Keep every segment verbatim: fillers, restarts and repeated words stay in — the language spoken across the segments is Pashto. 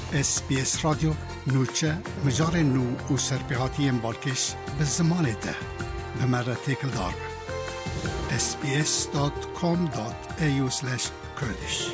اس بی اس رادیو نوچه مجار نو و سرپیهاتی مبالکش به زمان ده به مرتکل دار اس بی اس دات کام دات ای یو سلش کردش.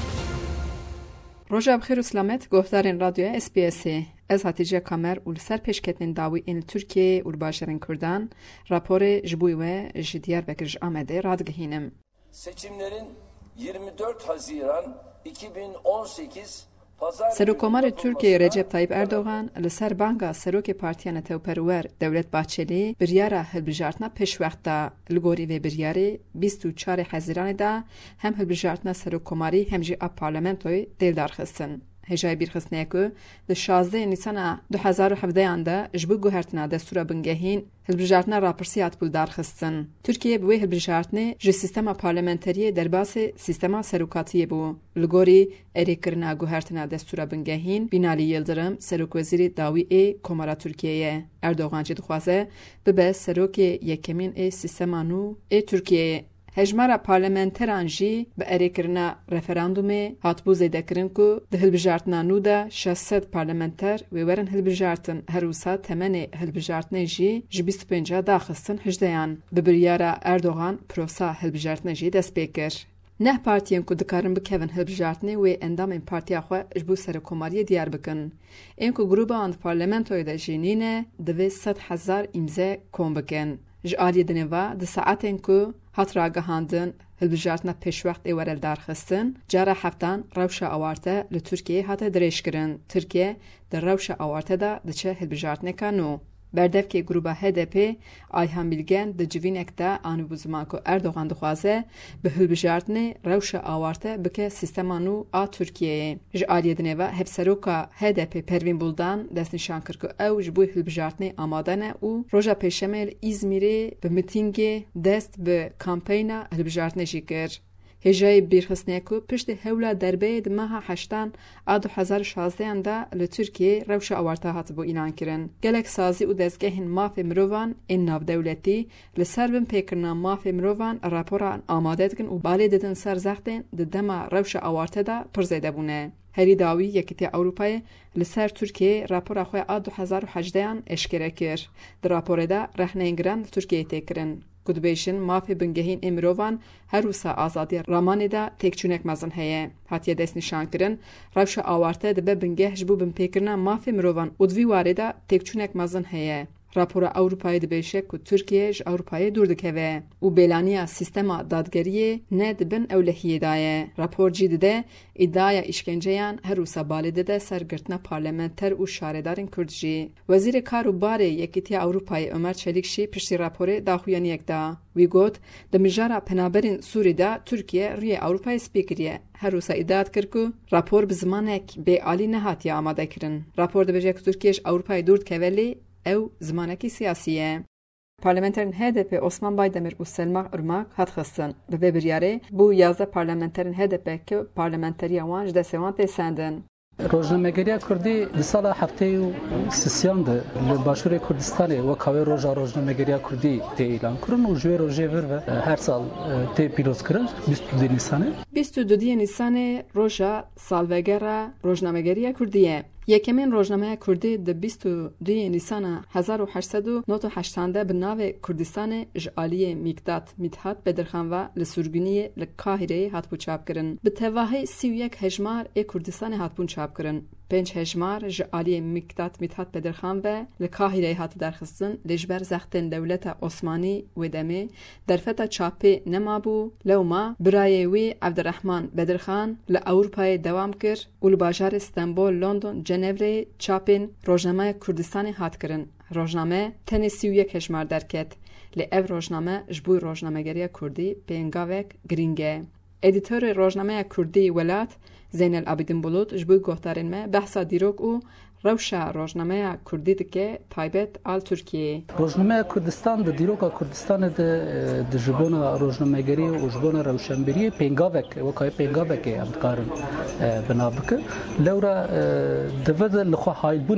روژا بخیر و سلامت گفتارین رادیو اس بی اس از هاتیجه کامر و سر پیشکتن داوی این ترکیه و باشرین کردان راپور جبوی و جدیار بکرج آمده رادگهینم. Seçimlerin yirmi dört Haziran iki bin on sekiz سروکمار ترکیه رجب طایب اردوغان لسر بانگا سروک پارتیان توپرور دولت باچلی بریاره هلبجارتنا پیش وقتا لگوری و بریاره بیست و چهار حزیران دا هم هلبجارتنا سروکماری هم جی اپ پارلمنتوی دیلدار خستن. هجای بیرخستنه که ده شازده نیسان دو هزار و هفده آنده جبو گوهرتنا دستور بنگهین هلبجارتنا راپرسیات بول دار خستن. ترکیه بوی هلبجارتنه جه سیستما پارلمنتری درباس سیستما سروکاتی بو. لگوری اریکرنا گوهرتنا دستور بنگهین بینالی یلدرم سروک وزیر داوی ای کمارا ترکیه. اردوغان جد خوازه ببه سروک یکمین ای سیستما نو ای ترکیه. هجمارا پارلمنتران جی به اریکرنا رفراندومه هاتبو زیده کرن که ده هلبجارتنا نو ده شصت پارلمنتر و ورن هلبجارتن هروسا تمن هلبجارتنه جی جبیست پنجا داخستن هجدهان. به بریارا اردوغان پروسا هلبجارتنه جی دست بیکر. نه پارتیان که دکارن بکوین هلبجارتنه و اندام این پارتیا خواه جبو سرکوماری دیار بکن. این که گروبا آن پارلمنتوی ده جینینه دوی ست هزار امزه کم بکن. جالی دنوا ده ساعتن که هات راگهاندن هلبجارتنا پیشوقت ایوارل دارخستن جارا هفتان روشا آوارته لترکیه هات دریش کرن. ترکیه در روشا آوارته دا دچه هلبجارتنه کانو. بردف که گروبا هدپی آیهان بیلگن ده جوینک دا آنو بزمان که اردوغان دخوازه به هلبجارتنه روشا آوارته بکه سیستمانو آ ترکیه. جالی دنوا هفسروکا هدپی پروین بولدان دست نشان کرد که او جبوی هلبجارتنه آمادانه او روژا پیشمل ایزمیری به میتینگ دست به کامپینا هلبجارتنه جی کرد. هجای بیرخستنه که پشت هولا دربه ده ماه هشتان آد دو هزار و شازده انده لترکیه روش آوارته هات بو اینان کرن. گلک سازی و دزگهین ماف مروان این ناو دولتی لسر بم پیکرنا ماف مروان راپوران آماده دکن و بالی ددن سر زختن ده دما روش آوارته دا پرزیده بونه. هری داوی یکیتی اروپای لسر ترکیه راپور خواه آد دو هزار و هجده اشکره کر. در راپور دا رهنه انگران ترکیه تکرن. کدبیشن مافی بنگهین امروان هر روسا آزادی رامان دا تکچونک مزن هیه. هاتیه دست نشان کرن روش آوارته دبه بنگه جبو بمپیکرنا مافی مروان و دوی وارده تکچونک مزن هیه. راپور اروپای دبیشه که ترکیه ج اروپای دور دکوه و بیلانیا سیستما دادگریه نه دبن اولهیه دایه. راپور جی ده ادعای اشکنجهیان هر روسا بالده ده سرگرتنا پارلمنتر و شاردارین کردجی. وزیر کار و باره یکیتی اروپای عمر چلیکشی پشتی راپور داخویان یک دا. وی گوت دمجارا پنابرین سوری دا ترکیه روی اروپای سپیکریه. هر روسا ادعات کرد که راپور بزمانک به عالی نهاتی آماده کرن. راپور دبیجه که ترکیهش اروپای دورد کولی او زمانکی سیاسیه. پارلمنترین هدپ عثمان بایدمیر و سلما ارماک هات خستن. به بریاره بو یازده پارلمنترین هدپ که پارلمنتری وانج دستوان تسندن. روزنامه‌گری کردی در سال هفته و سیستان ده لباشور کردستان و کاوی روزا روزنامه‌گری کردی ته اعلان کردن و جوی روزه ور هر سال ته پیروز کردن بیست و دو نیسان. بیست و دو نیسان روزا سالوگرا روزنامه‌گری کردیه. یکمین روزنامه کردی د بیست و دو نیسان هزار و هشتصد و نود و هشتاد به نام کردستان جعالی میکدات میتحت بدرخان و لسورگونی لقاهره هات بوچاب کردن. به تواهی سی و یک هجمار ای کردستان هات بوچاب کردن. پنج هجمار جعالی میکدات میتحت بدرخان و لقاهره هات درخستن لجبر زختن دولت عثمانی و دمه درفت چاپی نمابو لوما برایوی عبدالرحمن بدرخان لاوروپای دوام کرد و لباجار استانبول لندن جنوری چاپین روزنامه کردستان هات کرن. روزنامه تنی سی و یک هجمار درکت. لی او روزنامه جبوی روزنامه‌گری کردی پینگاوک گرینگه. ادیتور روزنامه کردی ولات زین العابدین بلوط جبوی گفتارین ما بحثا دیروک او روشا روزنامه کردی دکه تایبت آل ترکیه. روزنامه کردستان د دیروکا کردستان د د جبون روزنامه‌گری و جبون روشنبری پینگاوک و کای پینگاوک ام کارن بنابک لورا د ود لخوا هایبونک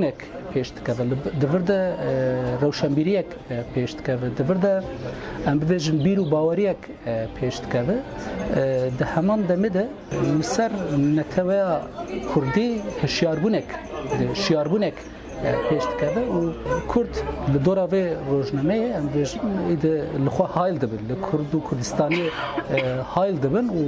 پێش دکەوە دەوردا ڕەوشەنبیریەک پێش دکەوە دەوردا ئەم ببێژن بیر و باوەریەک پێش دکەوە دە هەمان دەمەدا سەر نەتەوەیە کوردی هشیاربوونێک شیاربوونێک پێش دکەوە و کورد لە دۆرا vê ڕۆژنامەیە ئەم بێژن لەخوا هایل دەبن لە کورد و کوردستانی هایل دەبن و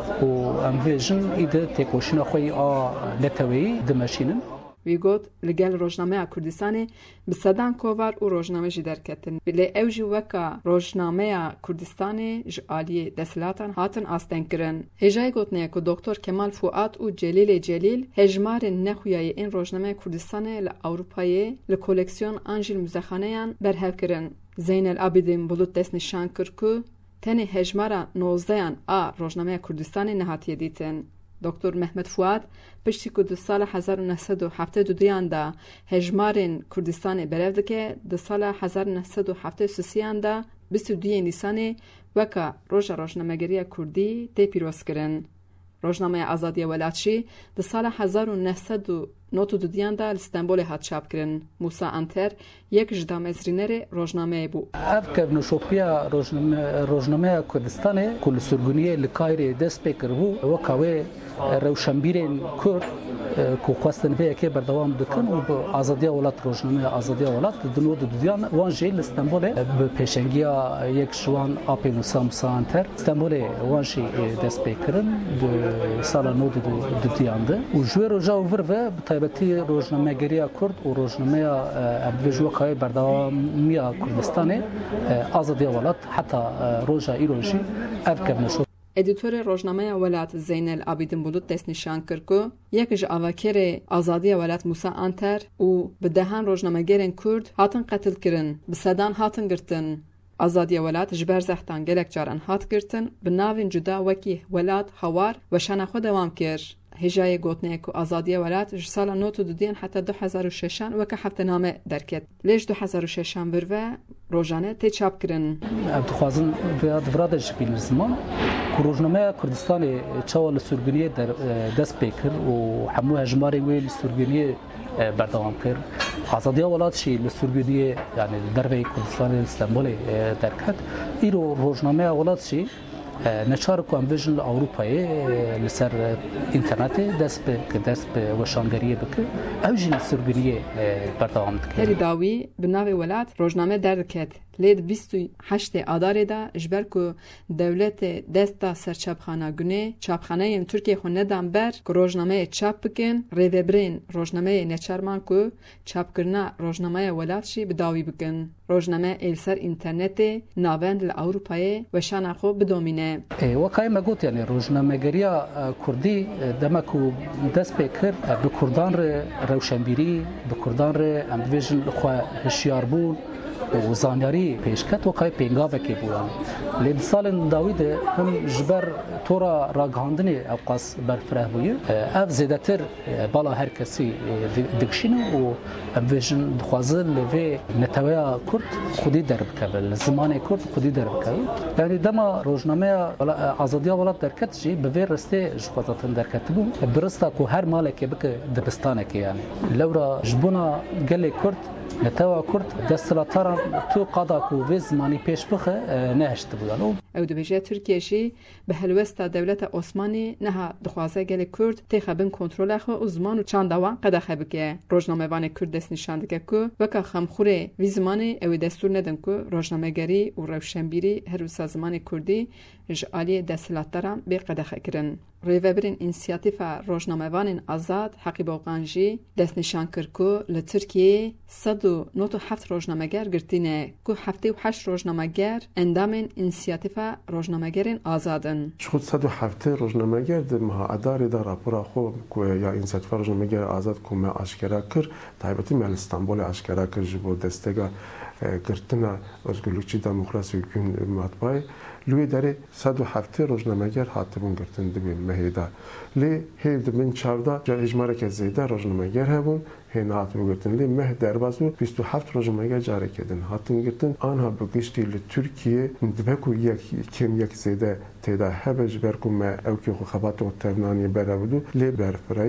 ئەم بێژن ئیدە تێکۆشینە خۆی ئا نەتەوەیی دمەشینن. وی گوت لەگەل ڕۆژنامەیە کوردستانی bi sedan kovar û rojname jî derketin. Lê ew jî weka rojnameya Kurdistanê ji aliyê desthilatên hatin astengkirin. Hêjayê gotineye ku Doktor Kemal Fuad û Celîlê Celîl hejmarên nexuyayê ên Rojnameya Kurdistanê li Ewropayê li koleksiyon an jî muzexaneyan berhev kirin. Zeynel Abidin Bulut destnîşan kir ku tenê hejmara nozdeyan a Rojnameya Kurdistanê nehatiye dîtin. Doktor Mehmet Fuad piştî ku di sala hezar û neh sed û heftê û duyan da hejmarên Kurdistanê berev dike, di sala hezar û neh sed û heftê û sîyan da bîst û duyên Nîsanê weka Roja Rojnamegeriya Kurdî tê pîrozkirin. Rojnameya Azadiya Welat jî di sala hezar û neh sed û nod û duyan da li Stenbolê hat çapkirin. Musa Anter yek ji damezrînerê rojnameyê bû. Ev kevnişopiya Rojnameya Kurdistanê ku li Surguniyê li Kayrê dest pê kiribû weka wê rewşenbîrên Kurd ku xwestin vê yekê berdewam dikin û bi azadiya welat Rojnameya Azadiya Welat di nod û duyan wan jî li Stenbolê bi pêşengiya yek ji wan apê Musa Musa Anter Stenbolê wan jî dest pê kirin di sala nod û duyan de û ji wê roja vir ve bi taybetî Rojnamegeriya Kurd û Rojnameya em bêj weka berdewamiya Kurdistanê Azadiya Welat heta roja îro jî ev kevnişop. Editörê Rojnameya Welat Zeynel Abidin Bulut destnîşan kir ku yek ji avakerê Azadiya Welat Musa Anter û bi dehan rojnamegerên Kurd hatin qetilkirin, bi sedan hatin girtin. Azadiya Welat ji ber zehtan gelek caran hat girtin, bi navên cuda wekî Welat, Hawar weşana xwe dewam kir. Hêjayê gotineye ku Azadiya Welat ji sala nod û duyan heta du hezar û şeşan weke heftename derket. Lê ji du hezar û şeşan vir ve rojane tê çapkirin. Ev dixwazin divra de ji bînin ziman ku Rojnameya Kurdistanê çawa li Surguniyê dest pê kir û hemû hejmarên wê li Surguniyê berdewam kir. Azadiya Welat jî li Surguniyê yani dervê Kurdistanê li Stenbolê derket. Îro Rojnameya Welat jî neçar ku em bêjin li Ewropayê li ser înternetê dest bi dest bi weşangeriyê bike ew jî li Surguniyê berdewam dike. Herî dawî bi navê Welat rojname derdiket. Lê di bîst û heştê adarê da ji ber ku dewletê dest da serçapxana Gunê çapxaneyên Tirkiye xwe nedan ber ku rojnameyê çap bikin, rêveberên rojnameyê neçarman ku çapkirina Rojnameya Welat jî bi dawî bikin. Rojname ê li ser înternetê navend li Ewropayê weşana xwe bidomîne. Wekayê me got yani Rojnamegeriya Kurdî dema ku dest pê kir bi Kurdan re rewşenbîrî, bi Kurdan re em dibêjin xwe hişyarbûn û zanyarî pêşket wekayê pêngavekê bû yani. Lê di salên dawî de him ji ber tora ragihandinê ew qas berfireh bûye. Ev zêdetir bala her kesî dikişînin û em bêjin dixwazin li vê neteweya Kurd xwedî derbikeve, li zimanê Kurd xwedî derbikeve. Yani dema Rojnameya Azadiya Welat derket jî bi vê ristê ji xwezatin derketibû. Bi rista ku her malekê bike dibistanekê yani. Lewra ji bona gelê Kurd netewa Kurd desthilatdaran tu qada ku vê zimanî pêş bixe nehiştibû yani. Ew dibêje Tirkiye jî bi helwesta dewleta Osmanî neha dixwaze gelê Kurd tê xebin kontrola xwe û ziman û çanda wan qedexe bike. Rojnamevanê Kurd destnîşan dike ku weka xemxûrê vî zimanê ew ê destûr nedin ku rojnamegerî û rewşenbîrî her wisa zimanê Kurdî ji aliyê desthilatdaran bê qedexe kirin. Rêveberên înisiyatîfa rojnamevanên azad Heqî Boqan jî destnîşan kir ku li Tirkiyeyê sed û nod û heft rojnameger girtîne ku heftê û heşt rojnameger endamên înisiyatîfa rojnamegerên azad in. Ji xwe sed û heftê rojnameger di meha edarê de rapora xwe ku ya înisiyatîfa rojnameger azad ku me aşkera kir taybetî me li Stenbolê aşkera kir ji bo desteka girtina özgürlükçî demokrasî û gün matbaayê. Li wê derê sed û heftê rojnameger hatibûn girtin dibê mehê de. Lê hêv di bin çavda hejmareke zêde rojnameger hebûn hê nehatibû girtin. Lê meh derbas û bîst û heft rojnameger carekê din hatin girtin. Anha bi giştî li Tirkiye dibe ku yek kêm yek zêde têda hebe ji ber ku me ewkê xwe xebatê xwe tevnaniyê berevidû lê berfireyî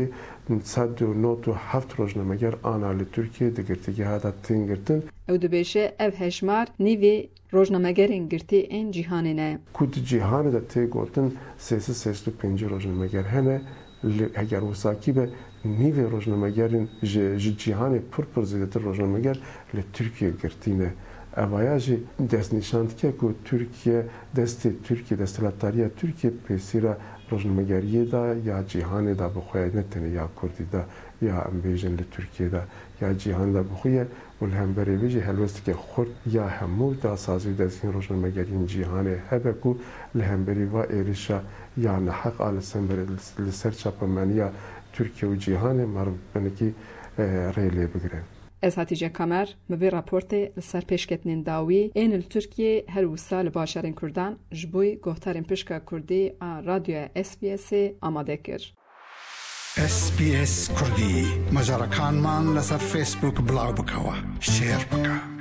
صد و نود و هفت روزنامه‌گر آن ال ترکیه دگرتگی هات تینگرتن او دبیشه او هشمار نیوی روزنامه‌گرین گرتی این جهانه کود جهان دا تی گوتن سیصد و سی و پنج روزنامه‌گر هنه اگر وساکی به نیوی روزنامه‌گرین ج جهان پر پر زیادتر روزنامه‌گر ل ترکیه گرتینه اوایاجی دست نشاند که که ترکیه دست ترکیه دستلاتاری ترکیه پیسیرا روزنامه‌گری دا یا جهان دا بخواه نتنه یا کردی دا یا امبیجن ل ترکیه دا یا جهان دا بخواه ولهم بری ویجی هلوست که خورد یا همو دا سازوی دستین روزنامه‌گرین جهان هبه کو لهم بری و ایریشا یا نحق آل سنبر لسر چاپمانیا ترکیه و جهان مرد بنکی ریلی بگیرن. از هاتیجه کامر مبی راپورت لسر پیشکتنین داوی این ترکیه هر وسال باشرین کردان جبوی گوهترین پشکا کردی آن رادیو اس بی اس آماده کر. اس بی اس کردی مجرکان من لسر فیسبوک بلاو بکوا شیر بکا.